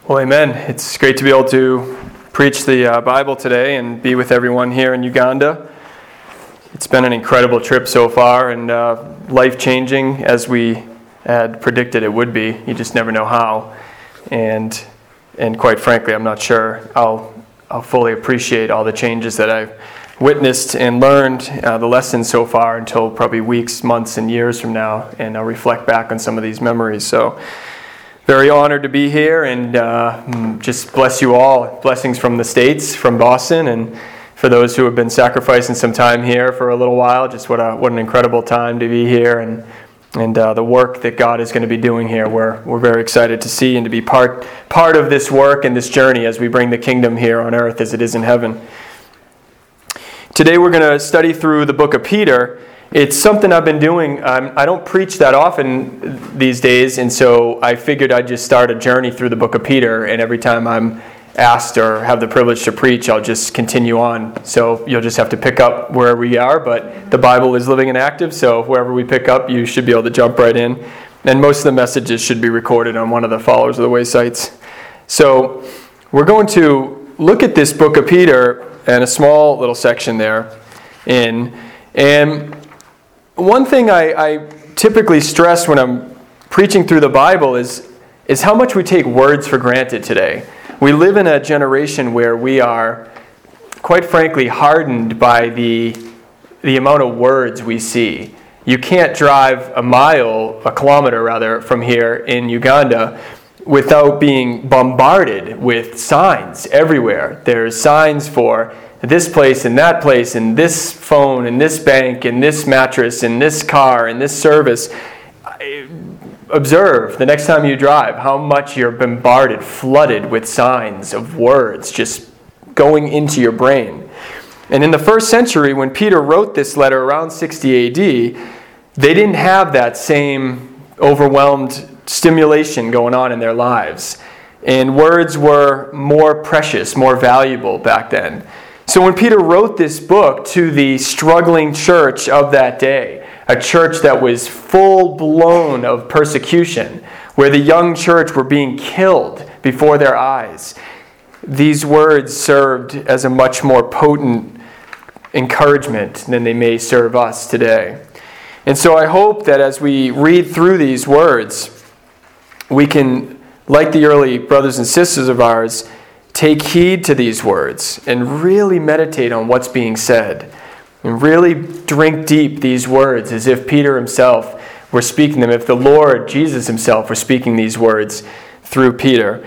Well, amen. It's great to be able to preach the Bible today and be with everyone here in Uganda. It's been an incredible trip so far and life-changing as we had predicted it would be. You just never know how. And quite frankly, I'm not sure I'll fully appreciate all the changes that I've witnessed and learned, the lessons so far, until probably weeks, months, and years from now. And I'll reflect back on some of these memories. So, very honored to be here, and just bless you all. Blessings from the States, from Boston, and for those who have been sacrificing some time here for a little while. Just what an incredible time to be here, and the work that God is going to be doing here. We're very excited to see and to be part of this work and this journey as we bring the kingdom here on earth as it is in heaven. Today we're going to study through the book of Peter. It's something I've been doing. I don't preach that often these days, and so I figured I'd just start a journey through the book of Peter, and every time I'm asked or have the privilege to preach, I'll just continue on. So you'll just have to pick up where we are, but the Bible is living and active, so wherever we pick up, you should be able to jump right in. And most of the messages should be recorded on one of the Followers of the Way sites. So we're going to look at this book of Peter and a small little section there and one thing I typically stress when I'm preaching through the Bible is how much we take words for granted today. We live in a generation where we are, quite frankly, hardened by the amount of words we see. You can't drive a kilometer from here in Uganda without being bombarded with signs everywhere. There's signs for this place and that place and this phone and this bank and this mattress and this car and this service. Observe the next time you drive how much you're bombarded, flooded with signs of words just going into your brain. And in the first century, when Peter wrote this letter around 60 AD, they didn't have that same overwhelmed stimulation going on in their lives. And words were more precious, more valuable back then. So when Peter wrote this book to the struggling church of that day, a church that was full-blown of persecution, where the young church were being killed before their eyes, these words served as a much more potent encouragement than they may serve us today. And so I hope that as we read through these words, we can, like the early brothers and sisters of ours, take heed to these words and really meditate on what's being said and really drink deep these words as if Peter himself were speaking them, if the Lord Jesus himself were speaking these words through Peter.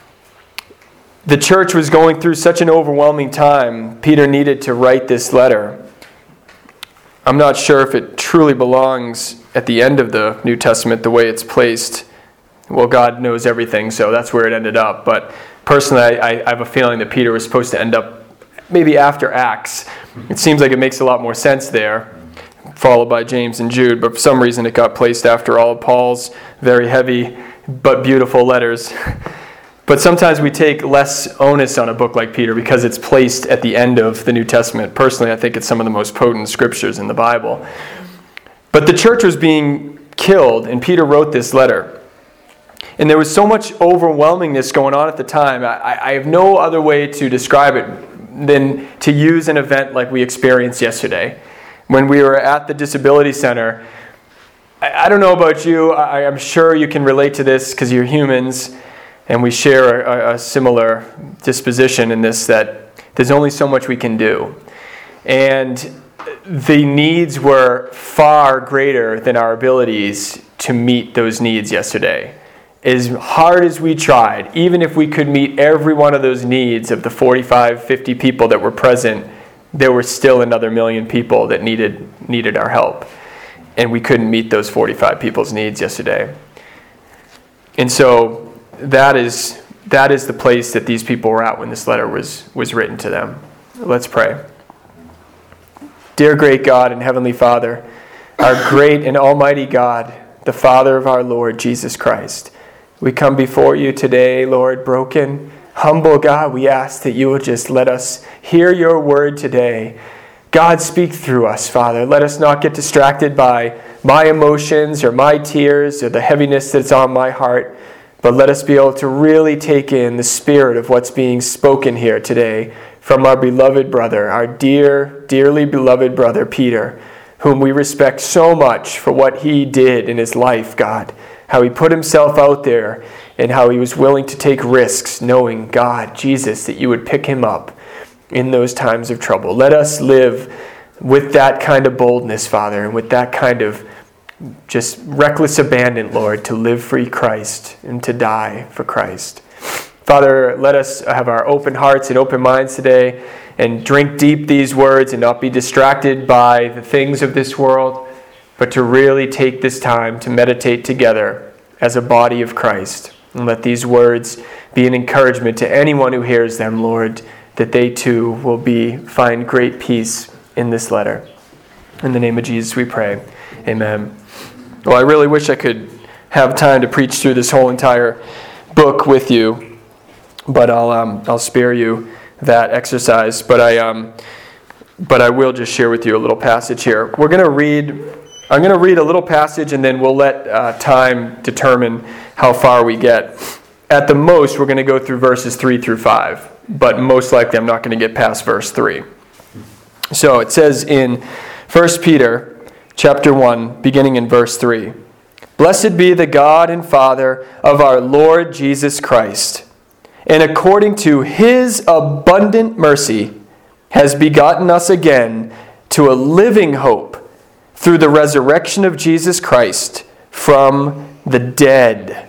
The church was going through such an overwhelming time, Peter needed to write this letter. I'm not sure if it truly belongs at the end of the New Testament the way it's placed. Well, God knows everything, so that's where it ended up. But personally, I have a feeling that Peter was supposed to end up maybe after Acts. It seems like it makes a lot more sense there, followed by James and Jude. But for some reason, it got placed after all of Paul's very heavy but beautiful letters. But sometimes we take less onus on a book like Peter because it's placed at the end of the New Testament. Personally, I think it's some of the most potent scriptures in the Bible. But the church was being killed, and Peter wrote this letter. And there was so much overwhelmingness going on at the time. I have no other way to describe it than to use an event like we experienced yesterday. When we were at the Disability Center, I don't know about you, I'm sure you can relate to this because you're humans, and we share a similar disposition in this, that there's only so much we can do. And the needs were far greater than our abilities to meet those needs yesterday. As hard as we tried, even if we could meet every one of those needs of the 45, 50 people that were present, there were still another million people that needed our help. And we couldn't meet those 45 people's needs yesterday. And so that is the place that these people were at when this letter was written to them. Let's pray. Dear great God and Heavenly Father, our great and almighty God, the Father of our Lord Jesus Christ, we come before you today, Lord, broken, humble God. We ask that you will just let us hear your word today. God, speak through us, Father. Let us not get distracted by my emotions or my tears or the heaviness that's on my heart, But let us be able to really take in the spirit of what's being spoken here today from our beloved brother, our dearly beloved brother Peter, whom we respect so much for what he did in his life, God. How he put himself out there and how he was willing to take risks, knowing, God, Jesus, that you would pick him up in those times of trouble. Let us live with that kind of boldness, Father, and with that kind of just reckless abandon, Lord, to live for Christ and to die for Christ. Father, let us have our open hearts and open minds today and drink deep these words and not be distracted by the things of this world, but to really take this time to meditate together as a body of Christ. And let these words be an encouragement to anyone who hears them, Lord, that they too will find great peace in this letter. In the name of Jesus we pray. Amen. Well, I really wish I could have time to preach through this whole entire book with you, but I'll spare you that exercise. But I will just share with you a little passage here. I'm going to read a little passage, and then we'll let time determine how far we get. At the most, we're going to go through verses 3 through 5, but most likely I'm not going to get past verse 3. So it says in 1 Peter chapter 1, beginning in verse 3, "Blessed be the God and Father of our Lord Jesus Christ, and according to his abundant mercy has begotten us again to a living hope through the resurrection of Jesus Christ from the dead,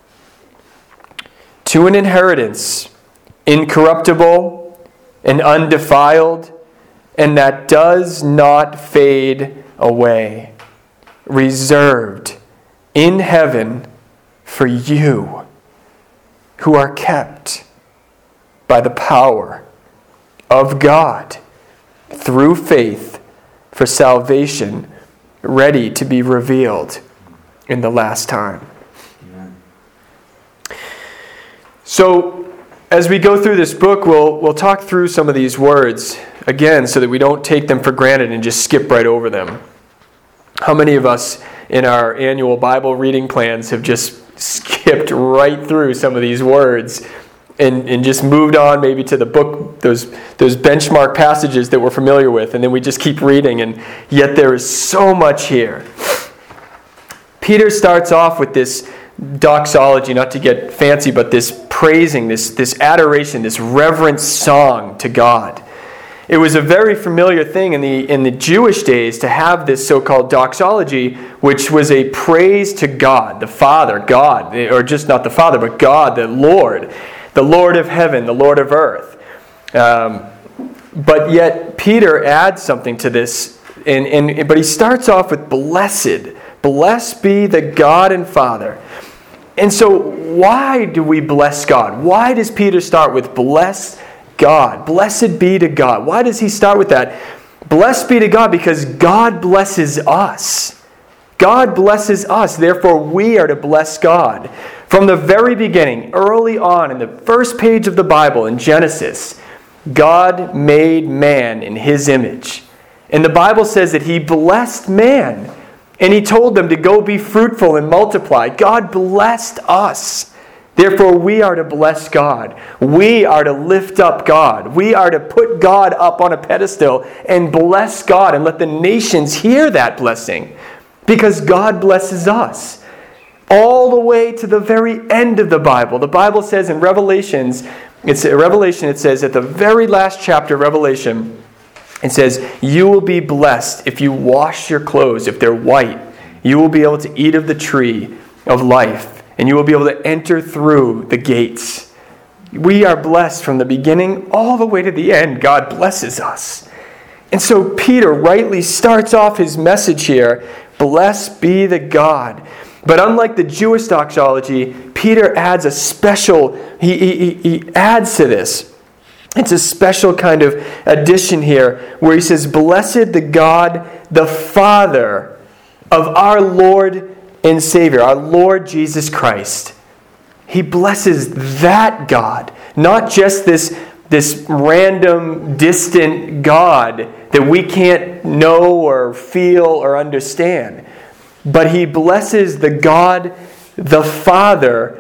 to an inheritance incorruptible and undefiled, and that does not fade away, reserved in heaven for you, who are kept by the power of God through faith for salvation, ready to be revealed in the last time." Amen. So, as we go through this book, we'll talk through some of these words again so that we don't take them for granted and just skip right over them. How many of us in our annual Bible reading plans have just skipped right through some of these words and just moved on maybe to the book, those benchmark passages that we're familiar with, and then we just keep reading, and yet there is so much here. Peter starts off with this doxology, not to get fancy, but this praising, this adoration, this reverent song to God. It was a very familiar thing in the Jewish days to have this so-called doxology, which was a praise to God, the Father, God, or just not the Father, but God, the Lord of heaven, the Lord of earth. But yet Peter adds something to this, but he starts off with blessed be the God and Father. And so why do we bless God? Why does Peter start with bless God? Blessed be to God. Why does he start with that? Blessed be to God because God blesses us. God blesses us. Therefore, we are to bless God. From the very beginning, early on in the first page of the Bible in Genesis, God made man in his image. And the Bible says that he blessed man. And he told them to go be fruitful and multiply. God blessed us. Therefore, we are to bless God. We are to lift up God. We are to put God up on a pedestal and bless God and let the nations hear that blessing. Because God blesses us. All the way to the very end of the Bible. The Bible says in Revelation, it says at the very last chapter of Revelation, it says, you will be blessed if you wash your clothes, if they're white. You will be able to eat of the tree of life, and you will be able to enter through the gates. We are blessed from the beginning all the way to the end. God blesses us. And so Peter rightly starts off his message here, blessed be the God. But unlike the Jewish doxology, Peter adds a special, he adds to this. It's a special kind of addition here where he says, blessed the God, the Father of our Lord and Savior, our Lord Jesus Christ. He blesses that God, not just this random, distant God that we can't know or feel or understand. But he blesses the God, the Father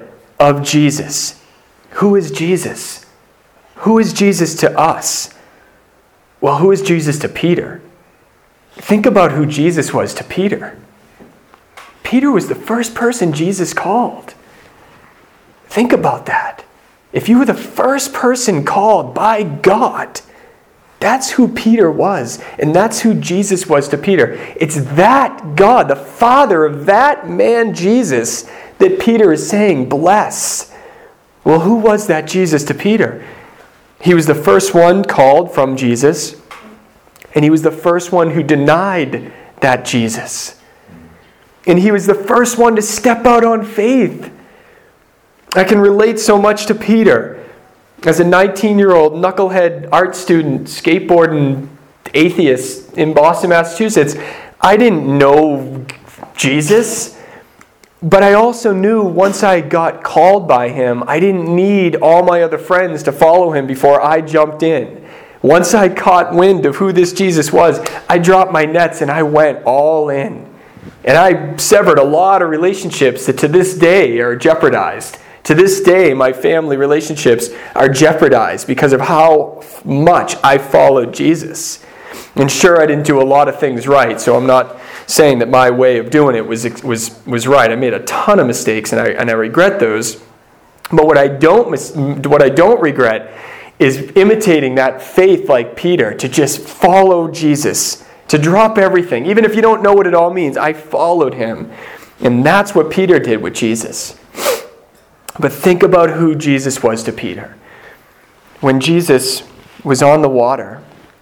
of Jesus. Who is Jesus? Who is Jesus to us? Well, who is Jesus to Peter? Think about who Jesus was to Peter. Peter was the first person Jesus called. Think about that. If you were the first person called by God, that's who Peter was, and that's who Jesus was to Peter. It's that God, the Father of that man Jesus, that Peter is saying, bless. Well, who was that Jesus to Peter? He was the first one called from Jesus, and he was the first one who denied that Jesus. And he was the first one to step out on faith. I can relate so much to Peter. As a 19-year-old knucklehead art student, skateboarding atheist in Boston, Massachusetts, I didn't know Jesus. But I also knew once I got called by him, I didn't need all my other friends to follow him before I jumped in. Once I caught wind of who this Jesus was, I dropped my nets and I went all in. And I severed a lot of relationships that to this day are jeopardized. To this day, my family relationships are jeopardized because of how much I followed Jesus. And sure, I didn't do a lot of things right, so I'm not saying that my way of doing it was right. I made a ton of mistakes, and I regret those. But what I don't regret is imitating that faith like Peter, to just follow Jesus, to drop everything. Even if you don't know what it all means, I followed him. And that's what Peter did with Jesus. But think about who Jesus was to Peter. When Jesus was on the water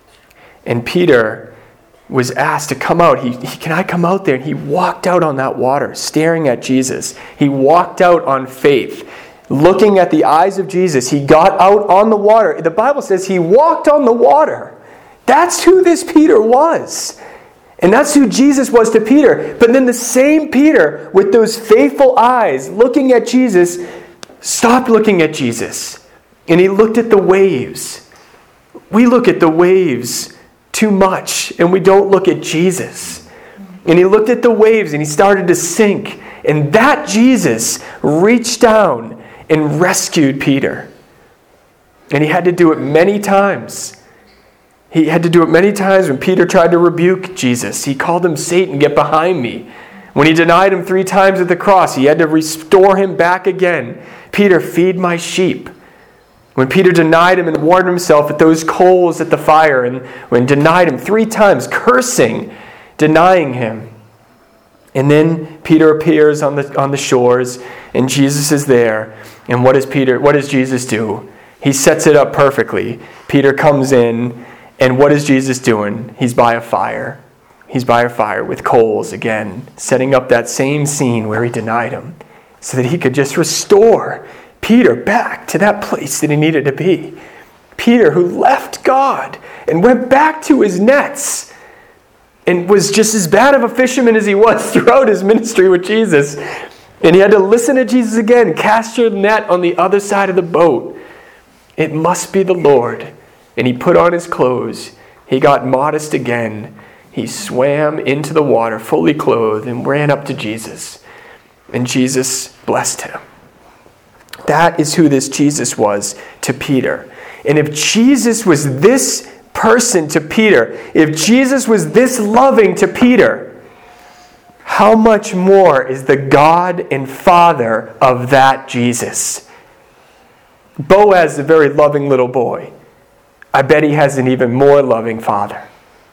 and Peter was asked to come out, can I come out there? And he walked out on that water, staring at Jesus. He walked out on faith, looking at the eyes of Jesus. He got out on the water. The Bible says he walked on the water. That's who this Peter was. And that's who Jesus was to Peter. But then the same Peter, with those faithful eyes, looking at Jesus, stopped looking at Jesus. And he looked at the waves. We look at the waves too much, and we don't look at Jesus. And he looked at the waves, and he started to sink. And that Jesus reached down and rescued Peter. And he had to do it many times. He had to do it many times when Peter tried to rebuke Jesus. He called him Satan, get behind me. When he denied him 3 times at the cross, he had to restore him back again. Peter, feed my sheep. When Peter denied him and warmed himself at those coals at the fire, and when denied him 3 times, cursing, denying him. And then Peter appears on the shores, and Jesus is there. And what does Jesus do? He sets it up perfectly. Peter comes in, and what is Jesus doing? He's by a fire. He's by a fire with coals again, setting up that same scene where he denied him so that he could just restore Peter back to that place that he needed to be. Peter, who left God and went back to his nets and was just as bad of a fisherman as he was throughout his ministry with Jesus. And he had to listen to Jesus again, cast your net on the other side of the boat. It must be the Lord. And he put on his clothes. He got modest again. He swam into the water fully clothed and ran up to Jesus. And Jesus blessed him. That is who this Jesus was to Peter. And if Jesus was this person to Peter, if Jesus was this loving to Peter, how much more is the God and Father of that Jesus? Boaz, the very loving little boy, I bet he has an even more loving Father.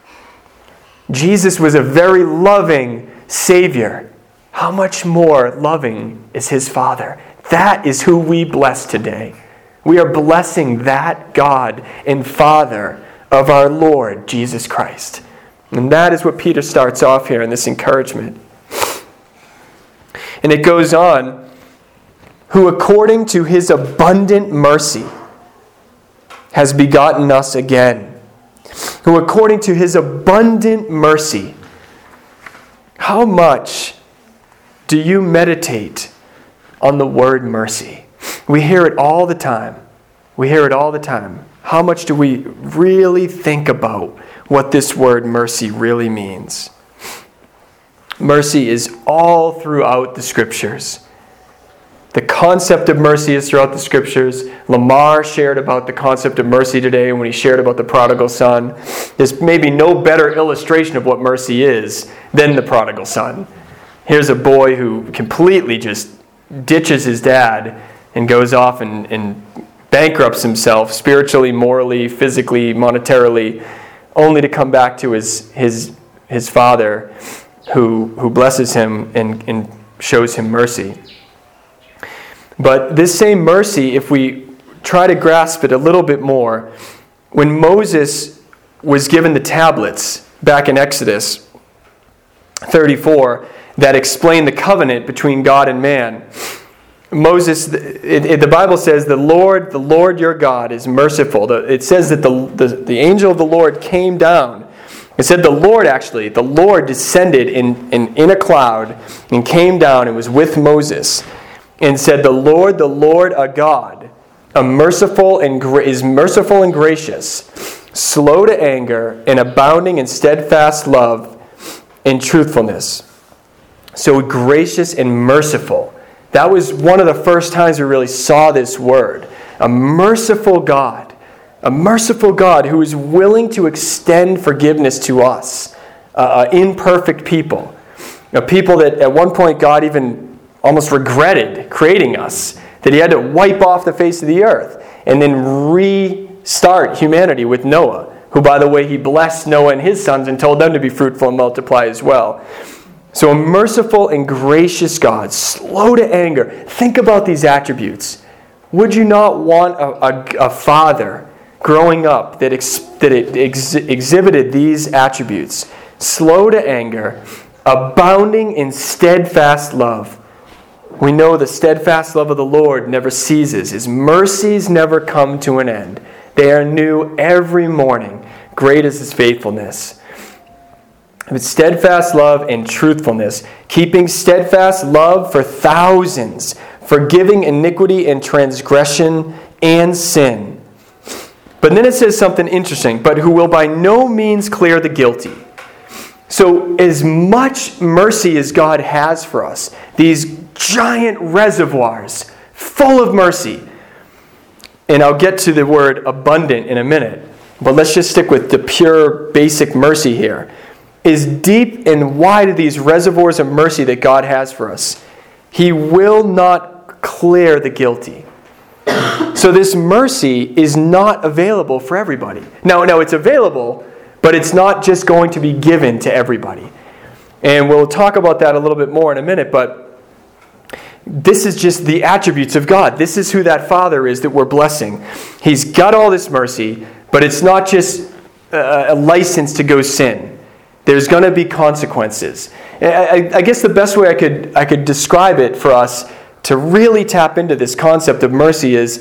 Jesus was a very loving Savior. How much more loving is his Father? That is who we bless today. We are blessing that God and Father of our Lord Jesus Christ. And that is what Peter starts off here in this encouragement. And it goes on, who according to his abundant mercy has begotten us again. Who according to his abundant mercy. How much do you meditate on the word mercy? We hear it all the time. We hear it all the time. How much do we really think about what this word mercy really means? Mercy is all throughout the Scriptures. The concept of mercy is throughout the Scriptures. Lamar shared about the concept of mercy today when he shared about the prodigal son. There's maybe no better illustration of what mercy is than the prodigal son. Here's a boy who completely just ditches his dad and goes off and bankrupts himself spiritually, morally, physically, monetarily, only to come back to his father who blesses him and shows him mercy. But this same mercy, if we try to grasp it a little bit more, when Moses was given the tablets back in Exodus 34 that explain the covenant between God and man, Moses, the Bible says, the Lord your God is merciful. It says that the angel of the Lord came down. It said the Lord descended in a cloud and came down and was with Moses and said, the Lord, a God, is merciful and gracious, slow to anger, and abounding in steadfast love and truthfulness. So gracious and merciful. That was one of the first times we really saw this word. A merciful God. A merciful God who is willing to extend forgiveness to us. Imperfect people. People that at one point God even almost regretted creating us. That he had to wipe off the face of the earth. And then restart humanity with Noah. Who, by the way, he blessed Noah and his sons and told them to be fruitful and multiply as well. So a merciful and gracious God, slow to anger. Think about these attributes. Would you not want a father growing up that exhibited these attributes? Slow to anger, abounding in steadfast love. We know the steadfast love of the Lord never ceases. His mercies never come to an end. They are new every morning. Great is his faithfulness. With steadfast love and truthfulness, keeping steadfast love for thousands, forgiving iniquity and transgression and sin. But then it says something interesting, but who will by no means clear the guilty. So as much mercy as God has for us, these giant reservoirs full of mercy, and I'll get to the word abundant in a minute, but let's just stick with the pure basic mercy here. Is deep and wide are these reservoirs of mercy that God has for us. He will not clear the guilty. So this mercy is not available for everybody. Now it's available, but it's not just going to be given to everybody. And we'll talk about that a little bit more in a minute, but this is just the attributes of God. This is who that Father is that we're blessing. He's got all this mercy, but it's not just a license to go sin. There's going to be consequences. I guess the best way I could describe it for us to really tap into this concept of mercy is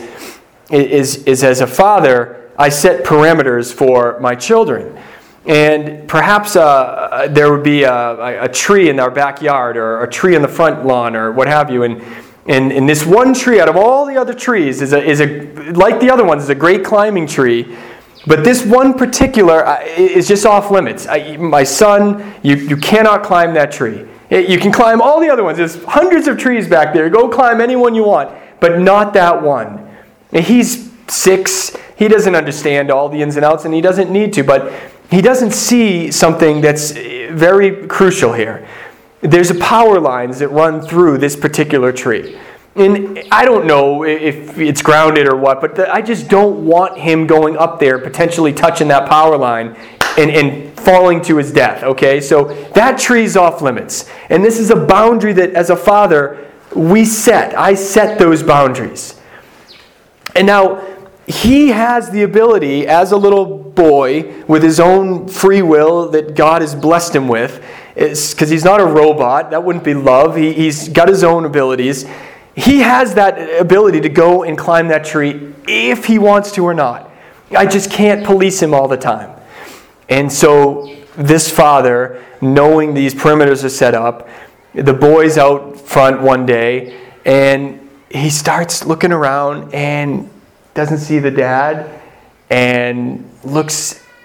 as a father, I set parameters for my children. And perhaps there would be a tree in our backyard or a tree in the front lawn or what have you. And this one tree out of all the other trees is like the other ones, is a great climbing tree. But this one particular is just off limits. My son, you cannot climb that tree. You can climb all the other ones. There's hundreds of trees back there. Go climb any one you want, but not that one. He's 6. He doesn't understand all the ins and outs, and he doesn't need to, but he doesn't see something that's very crucial here. There's power lines that run through this particular tree. And I don't know if it's grounded or what, but I just don't want him going up there, potentially touching that power line and falling to his death, okay? So that tree's off limits. And this is a boundary that, as a father, we set. I set those boundaries. And now, he has the ability, as a little boy, with his own free will that God has blessed him with, because he's not a robot. That wouldn't be love. He's got his own abilities. He has that ability to go and climb that tree if he wants to or not. I just can't police him all the time. And so this father, knowing these perimeters are set up, the boy's out front one day, and he starts looking around and doesn't see the dad, and looks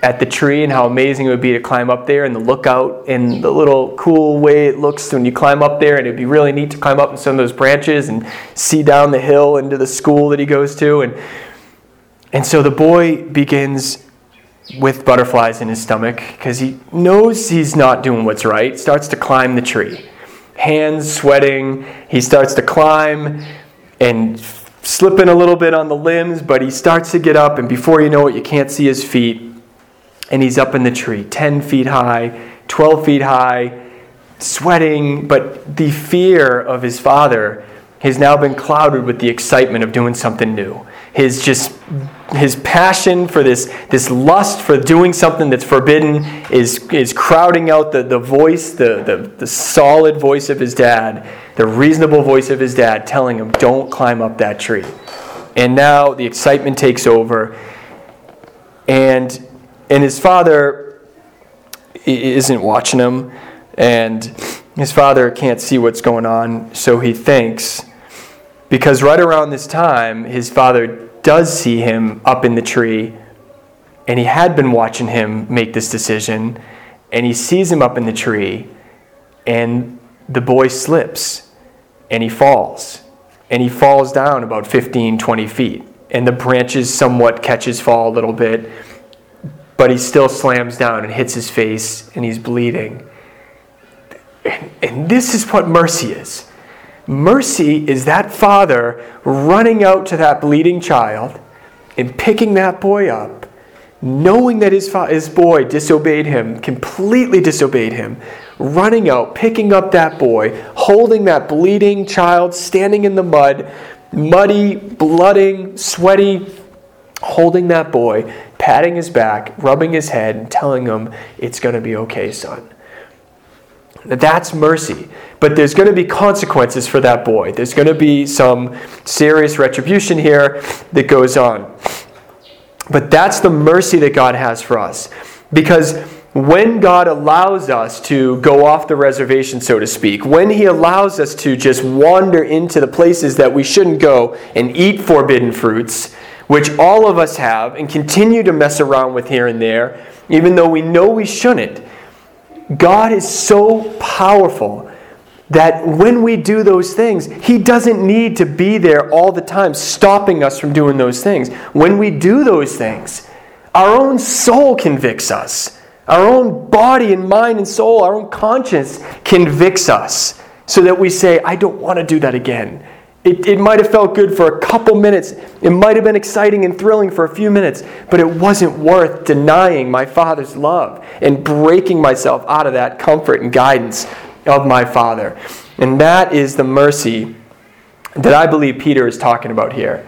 at the tree and how amazing it would be to climb up there, and the lookout and the little cool way it looks when you climb up there, and it'd be really neat to climb up in some of those branches and see down the hill into the school that he goes to. And so the boy begins with butterflies in his stomach because he knows he's not doing what's right, starts to climb the tree. Hands sweating, he starts to climb and slipping a little bit on the limbs, but he starts to get up, and before you know it, you can't see his feet. And he's up in the tree, 10 feet high, 12 feet high, sweating. But the fear of his father has now been clouded with the excitement of doing something new. His passion for this lust for doing something that's forbidden is crowding out the voice, the solid voice of his dad, the reasonable voice of his dad telling him, don't climb up that tree. And now the excitement takes over, and his father isn't watching him, and his father can't see what's going on, so he thinks, because right around this time, his father does see him up in the tree, and he had been watching him make this decision, and he sees him up in the tree, and the boy slips, and he falls down about 15, 20 feet, and the branches somewhat catch his fall a little bit, but he still slams down and hits his face, and he's bleeding. And this is what mercy is. Mercy is that father running out to that bleeding child and picking that boy up, knowing that his boy disobeyed him, completely disobeyed him, running out, picking up that boy, holding that bleeding child, standing in the mud, muddy, blooding, sweaty, holding that boy, patting his back, rubbing his head, and telling him, it's going to be okay, son. That's mercy. But there's going to be consequences for that boy. There's going to be some serious retribution here that goes on. But that's the mercy that God has for us. Because when God allows us to go off the reservation, so to speak, when He allows us to just wander into the places that we shouldn't go and eat forbidden fruits, which all of us have and continue to mess around with here and there, even though we know we shouldn't, God is so powerful that when we do those things, He doesn't need to be there all the time stopping us from doing those things. When we do those things, our own soul convicts us. Our own body and mind and soul, our own conscience convicts us so that we say, I don't want to do that again. It might have felt good for a couple minutes. It might have been exciting and thrilling for a few minutes, but it wasn't worth denying my Father's love and breaking myself out of that comfort and guidance of my Father. And that is the mercy that I believe Peter is talking about here.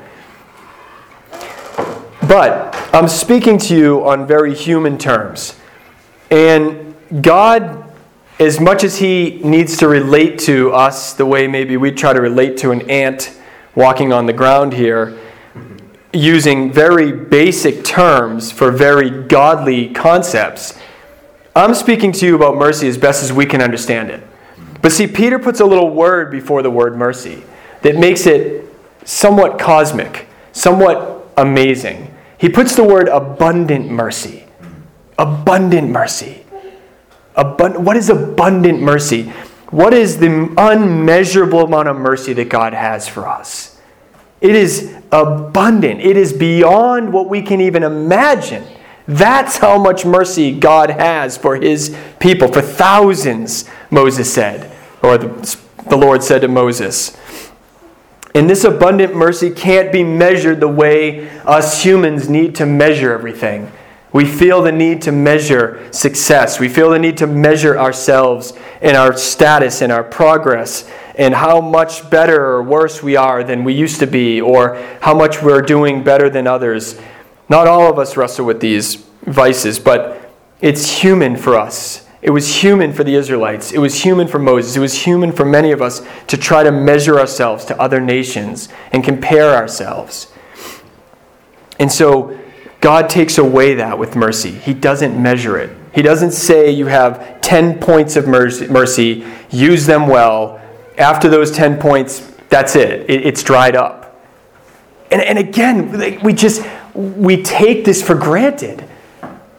But I'm speaking to you on very human terms. And God, as much as He needs to relate to us the way maybe we try to relate to an ant walking on the ground here, using very basic terms for very godly concepts, I'm speaking to you about mercy as best as we can understand it. But see, Peter puts a little word before the word mercy that makes it somewhat cosmic, somewhat amazing. He puts the word abundant mercy. Abundant mercy. What is abundant mercy? What is the unmeasurable amount of mercy that God has for us? It is abundant. It is beyond what we can even imagine. That's how much mercy God has for His people. For thousands, Moses said, or the Lord said to Moses. And this abundant mercy can't be measured the way us humans need to measure everything. We feel the need to measure success. We feel the need to measure ourselves and our status and our progress and how much better or worse we are than we used to be, or how much we're doing better than others. Not all of us wrestle with these vices, but it's human for us. It was human for the Israelites. It was human for Moses. It was human for many of us to try to measure ourselves to other nations and compare ourselves. And so God takes away that with mercy. He doesn't measure it. He doesn't say you have 10 points of mercy, use them well. After those 10 points, that's it. It's dried up. And again, we take this for granted.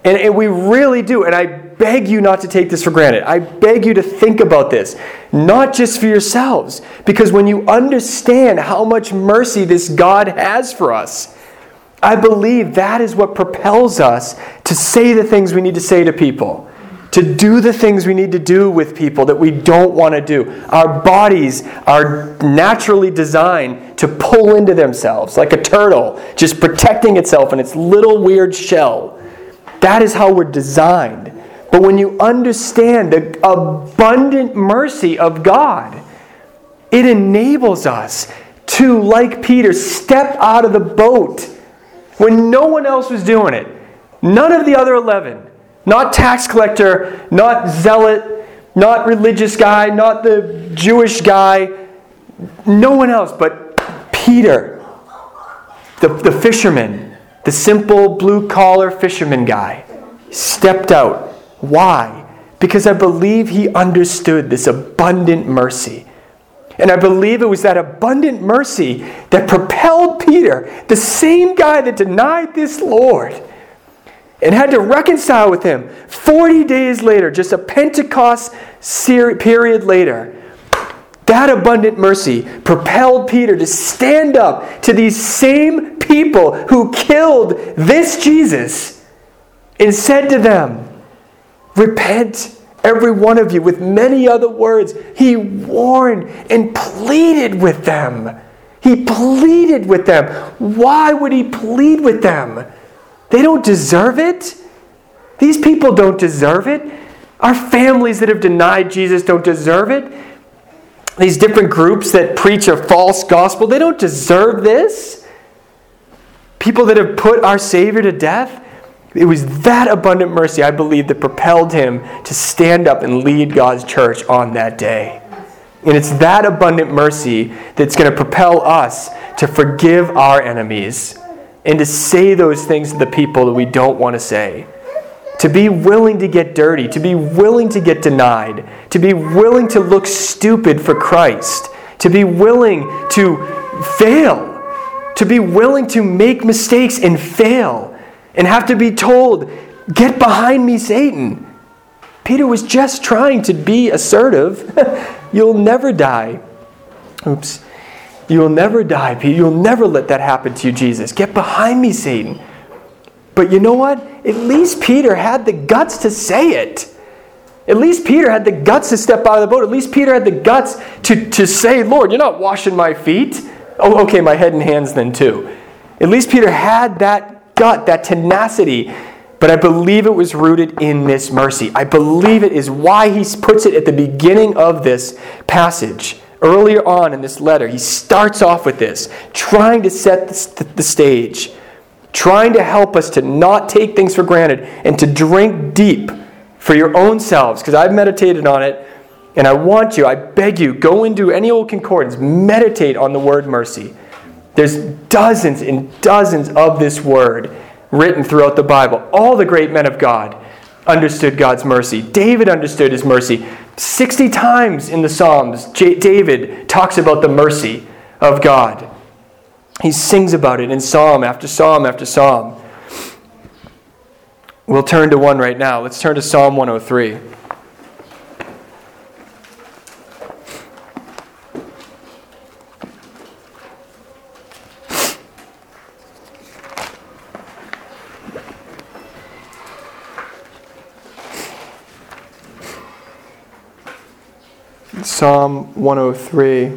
And we really do. And I beg you not to take this for granted. I beg you to think about this, not just for yourselves. Because when you understand how much mercy this God has for us, I believe that is what propels us to say the things we need to say to people, to do the things we need to do with people that we don't want to do. Our bodies are naturally designed to pull into themselves like a turtle, just protecting itself in its little weird shell. That is how we're designed. But when you understand the abundant mercy of God, it enables us to, like Peter, step out of the boat when no one else was doing it. None of the other 11. Not tax collector, not zealot, not religious guy, not the Jewish guy. No one else but Peter, the fisherman, the simple blue-collar fisherman guy, stepped out. Why? Because I believe he understood this abundant mercy. And I believe it was that abundant mercy that propelled Peter, the same guy that denied this Lord, and had to reconcile with him 40 days later, just a Pentecost period later. That abundant mercy propelled Peter to stand up to these same people who killed this Jesus and said to them, "Repent, every one of you," with many other words. He warned and pleaded with them. He pleaded with them. Why would he plead with them? They don't deserve it. These people don't deserve it. Our families that have denied Jesus don't deserve it. These different groups that preach a false gospel, they don't deserve this. People that have put our Savior to death, it was that abundant mercy, I believe, that propelled him to stand up and lead God's church on that day. And it's that abundant mercy that's going to propel us to forgive our enemies and to say those things to the people that we don't want to say. To be willing to get dirty, to be willing to get denied, to be willing to look stupid for Christ, to be willing to fail, to be willing to make mistakes and fail, and have to be told, "Get behind me, Satan." Peter was just trying to be assertive. You'll never die. Oops. You will never die, Peter. You'll never let that happen to you, Jesus. Get behind me, Satan. But you know what? At least Peter had the guts to say it. At least Peter had the guts to step out of the boat. At least Peter had the guts to say, "Lord, you're not washing my feet." Oh, okay, my head and hands then too. At least Peter had that gut, that tenacity. But I believe it was rooted in this mercy. I believe it is why he puts it at the beginning of this passage. Earlier on in this letter, he starts off with this, trying to set the stage, trying to help us to not take things for granted and to drink deep for your own selves, because I've meditated on it, and I beg you, go into any old concordance, meditate on the word mercy. There's dozens and dozens of this word written throughout the Bible. All the great men of God understood God's mercy. David understood his mercy. 60 times in the Psalms, David talks about the mercy of God. He sings about it in psalm after psalm after psalm. We'll turn to one right now. Let's turn to Psalm 103. Psalm 103.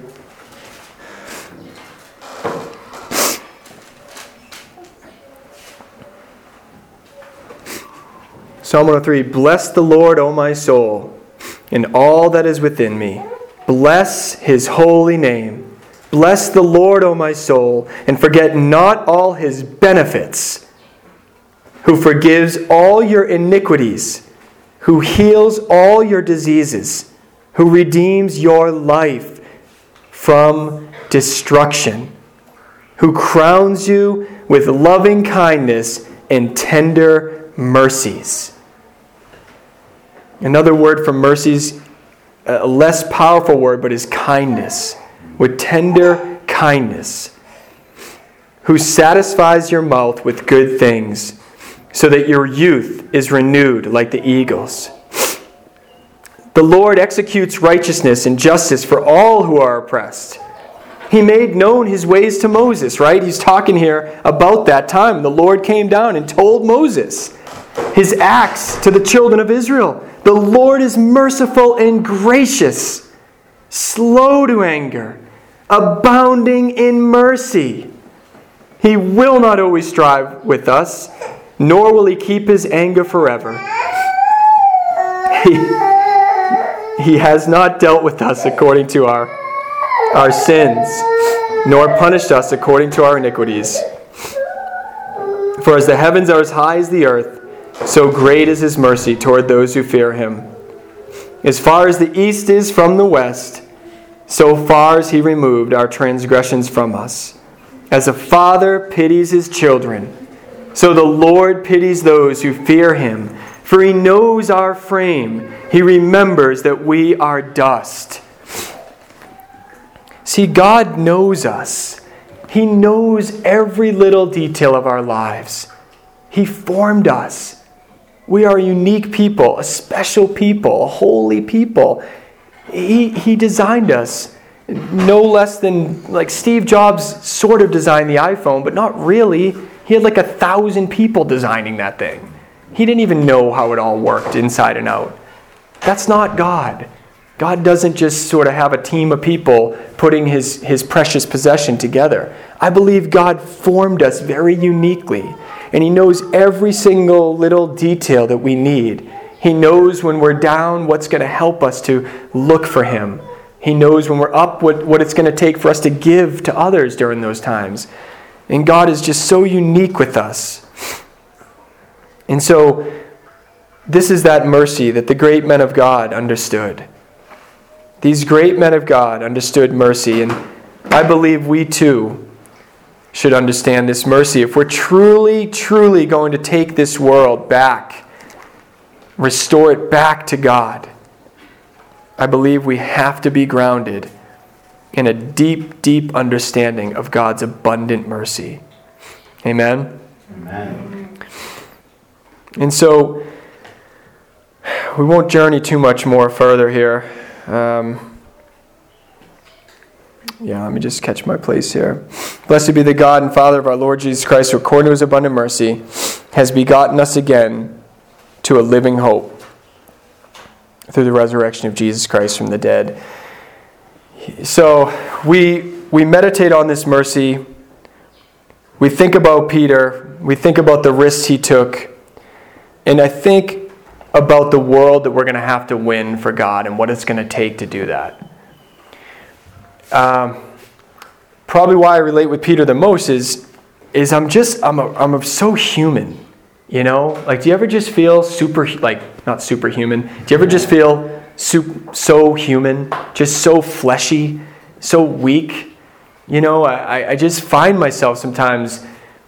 Psalm 103, "Bless the Lord, O my soul, and all that is within me. Bless his holy name. Bless the Lord, O my soul, and forget not all his benefits, who forgives all your iniquities, who heals all your diseases, who redeems your life from destruction, who crowns you with loving kindness and tender mercies." Another word for mercies, a less powerful word, but is kindness. With tender kindness. Who satisfies your mouth with good things, so that your youth is renewed like the eagles. The Lord executes righteousness and justice for all who are oppressed. He made known his ways to Moses, right? He's talking here about that time. The Lord came down and told Moses his acts to the children of Israel. The Lord is merciful and gracious, slow to anger, abounding in mercy. He will not always strive with us, nor will he keep his anger forever. He has not dealt with us according to our sins, nor punished us according to our iniquities. For as the heavens are as high as the earth, so great is his mercy toward those who fear him. As far as the east is from the west, so far as he removed our transgressions from us. As a father pities his children, so the Lord pities those who fear him. For he knows our frame. He remembers that we are dust. See, God knows us. He knows every little detail of our lives. He formed us. We are a unique people, a special people, a holy people. He designed us. No less than, like Steve Jobs sort of designed the iPhone, but not really. He had like 1,000 people designing that thing. He didn't even know how it all worked inside and out. That's not God. God doesn't just sort of have a team of people putting his precious possession together. I believe God formed us very uniquely, and he knows every single little detail that we need. He knows when we're down what's going to help us to look for him. He knows when we're up what it's going to take for us to give to others during those times. And God is just so unique with us. And so, this is that mercy that the great men of God understood. These great men of God understood mercy, and I believe we too should understand this mercy. If we're truly, truly going to take this world back, restore it back to God, I believe we have to be grounded in a deep, deep understanding of God's abundant mercy. Amen? Amen. And so, we won't journey too much more further here. Let me just catch my place here. Blessed be the God and Father of our Lord Jesus Christ, who according to his abundant mercy has begotten us again to a living hope through the resurrection of Jesus Christ from the dead. So we meditate on this mercy. We think about Peter. We think about the risks he took. And I think about the world that we're going to have to win for God and what it's going to take to do that. Probably why I relate with Peter the most is I'm so human, you know? Like, do you ever just feel not superhuman? Do you ever just feel so human, just so fleshy, so weak? You know, I just find myself sometimes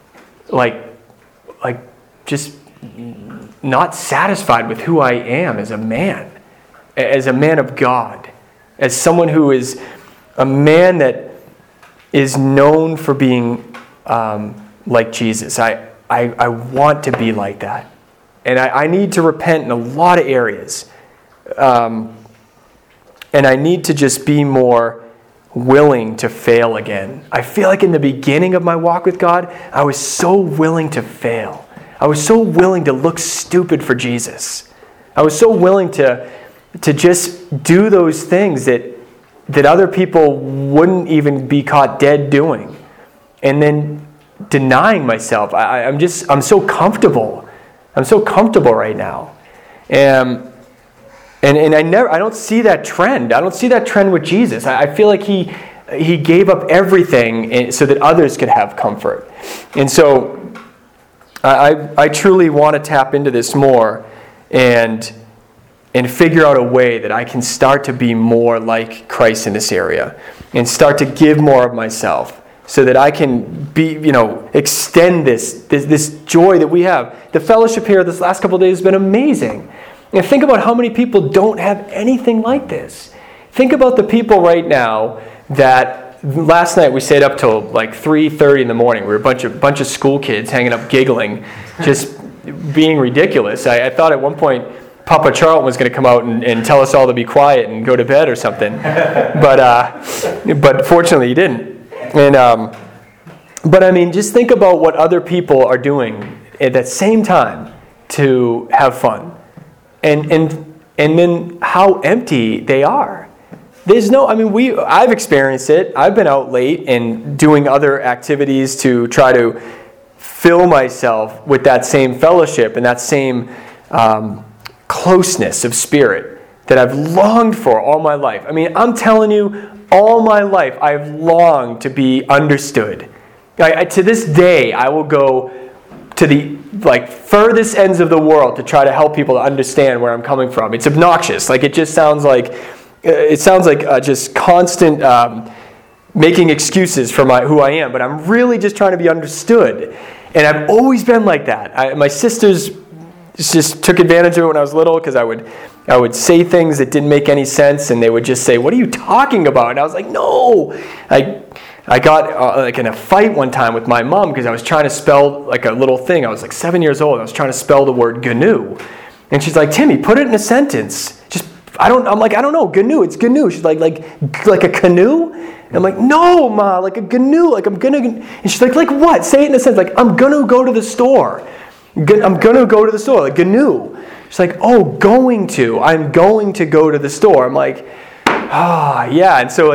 just not satisfied with who I am as a man of God, as someone who is a man that is known for being like Jesus. I want to be like that. And I need to repent in a lot of areas. And I need to just be more willing to fail again. I feel like in the beginning of my walk with God, I was so willing to fail. I was so willing to look stupid for Jesus. I was so willing to just do those things that other people wouldn't even be caught dead doing. And then denying myself. I'm so comfortable. I'm so comfortable right now. And I don't see that trend. I don't see that trend with Jesus. I feel like he gave up everything so that others could have comfort. And so I truly want to tap into this more and figure out a way that I can start to be more like Christ in this area and start to give more of myself so that I can be, extend this joy that we have. The fellowship here this last couple of days has been amazing. And think about how many people don't have anything like this. Think about the people right now that last night we stayed up till like 3:30 in the morning. We were a bunch of school kids hanging up giggling, just being ridiculous. I thought at one point Papa Charlton was going to come out and tell us all to be quiet and go to bed or something. But fortunately he didn't. But I mean, just think about what other people are doing at that same time to have fun. And then how empty they are. I've experienced it. I've been out late and doing other activities to try to fill myself with that same fellowship and that same closeness of spirit that I've longed for all my life. I mean, I'm telling you, all my life I've longed to be understood. To this day, I will go to the furthest ends of the world to try to help people to understand where I'm coming from. It's obnoxious. It just sounds like just constant making excuses for who I am. But I'm really just trying to be understood. And I've always been like that. My sisters just took advantage of it when I was little because I would say things that didn't make any sense, and they would just say, "What are you talking about?" And I was like, "No." I got in a fight one time with my mom because I was trying to spell a little thing. I was 7 years old. I was trying to spell the word GNU, and she's like, "Timmy, put it in a sentence." I'm like, "I don't know, GNU. It's GNU." She's like a canoe. And I'm like, "No, Ma, like a GNU. I'm gonna." And she's like what? Say it in a sentence. I'm gonna go to the store. I'm gonna go to the store. GNU. She's like, "Oh, going to. I'm going to go to the store." I'm like, yeah. And so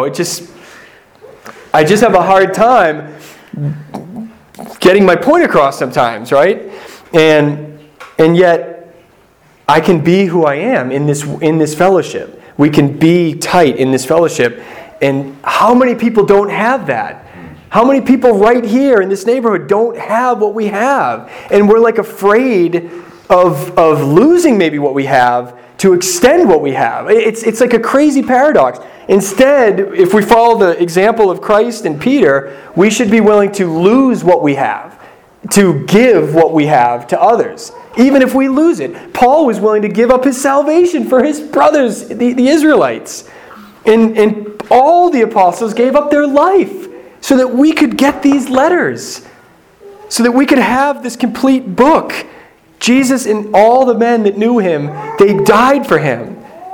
I just have a hard time getting my point across sometimes, right? And yet I can be who I am in this fellowship. We can be tight in this fellowship. And how many people don't have that? How many people right here in this neighborhood don't have what we have? And we're afraid of losing maybe what we have to extend what we have. It's like a crazy paradox. Instead, if we follow the example of Christ and Peter, we should be willing to lose what we have, to give what we have to others, even if we lose it. Paul was willing to give up his salvation for his brothers, the Israelites. And all the apostles gave up their life so that we could get these letters, so that we could have this complete book. Jesus and all the men that knew him, they died for him.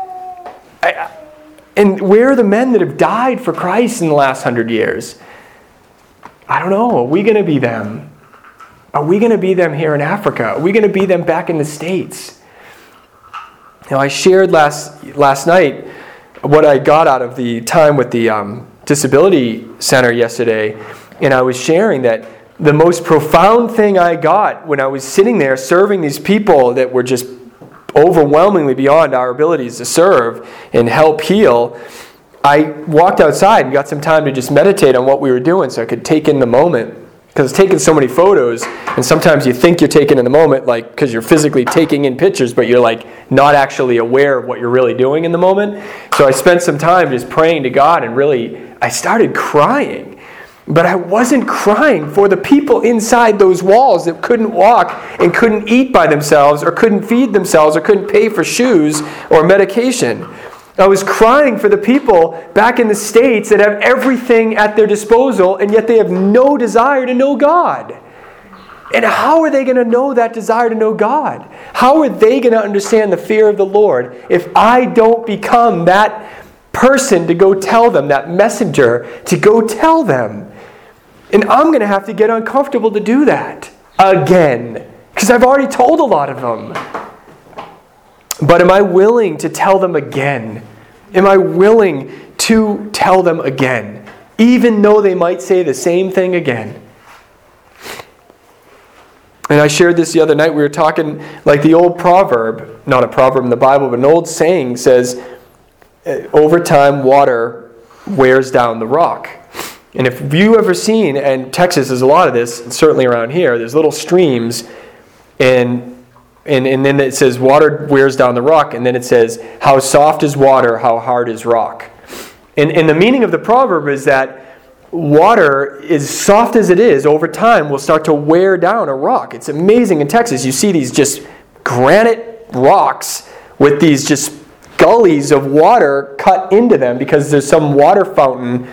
And where are the men that have died for Christ in the last 100 years? I don't know. Are we going to be them? Are we going to be them here in Africa? Are we going to be them back in the States? I shared last night what I got out of the time with the Disability Center yesterday, and I was sharing that the most profound thing I got when I was sitting there serving these people that were just overwhelmingly beyond our abilities to serve and help heal, I walked outside and got some time to just meditate on what we were doing so I could take in the moment. Because I was taking so many photos, and sometimes you think you're taking in the moment, because you're physically taking in pictures, but you're not actually aware of what you're really doing in the moment. So I spent some time just praying to God, and really, I started crying. But I wasn't crying for the people inside those walls that couldn't walk and couldn't eat by themselves or couldn't feed themselves or couldn't pay for shoes or medication. I was crying for the people back in the States that have everything at their disposal, and yet they have no desire to know God. And how are they going to know that desire to know God? How are they going to understand the fear of the Lord if I don't become that person to go tell them, that messenger to go tell them? And I'm going to have to get uncomfortable to do that again, because I've already told a lot of them. But am I willing to tell them again? Am I willing to tell them again, even though they might say the same thing again? And I shared this the other night. We were talking the old proverb, not a proverb in the Bible, but an old saying says, over time, water wears down the rock. And if you ever seen, and Texas has a lot of this, certainly around here, there's little streams, and then it says water wears down the rock, and then it says, how soft is water, how hard is rock. And the meaning of the proverb is that water, as soft as it is, over time will start to wear down a rock. It's amazing in Texas. You see these just granite rocks with these just gullies of water cut into them because there's some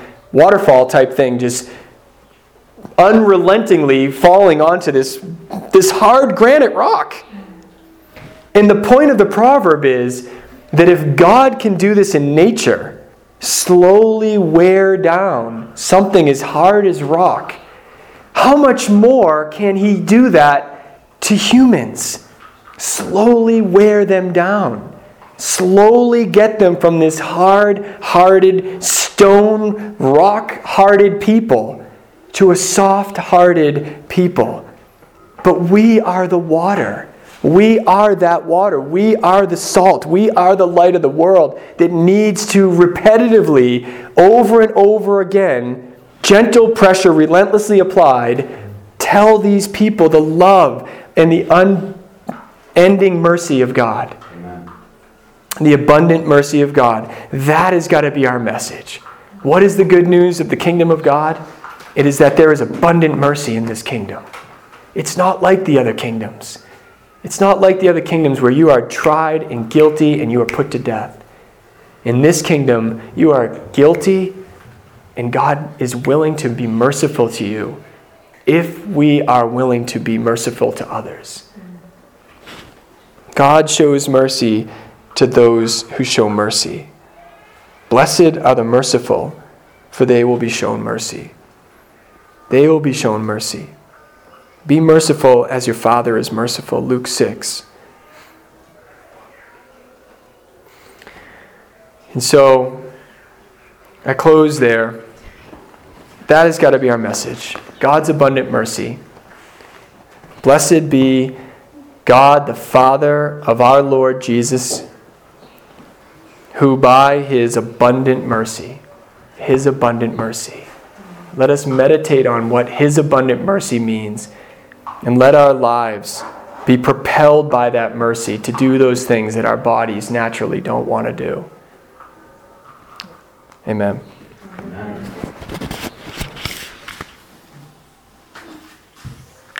waterfall type thing just unrelentingly falling onto this this hard granite rock. And the point of the proverb is that if God can do this in nature, slowly wear down something as hard as rock, how much more can He do that to humans? Slowly wear them down. Slowly get them from this hard-hearted, stone, rock-hearted people to a soft-hearted people. But we are the water. We are that water. We are the salt. We are the light of the world that needs to repetitively, over and over again, gentle pressure relentlessly applied, tell these people the love and the unending mercy of God. Amen. The abundant mercy of God. That has got to be our message. What is the good news of the kingdom of God? It is that there is abundant mercy in this kingdom. It's not like the other kingdoms. It's not like the other kingdoms where you are tried and guilty and you are put to death. In this kingdom, you are guilty and God is willing to be merciful to you if we are willing to be merciful to others. God shows mercy to those who show mercy. Blessed are the merciful, for they will be shown mercy. They will be shown mercy. Be merciful as your Father is merciful. Luke 6. And so, I close there. That has got to be our message. God's abundant mercy. Blessed be God, the Father of our Lord Jesus, who by His abundant mercy, let us meditate on what His abundant mercy means. And let our lives be propelled by that mercy to do those things that our bodies naturally don't want to do. Amen.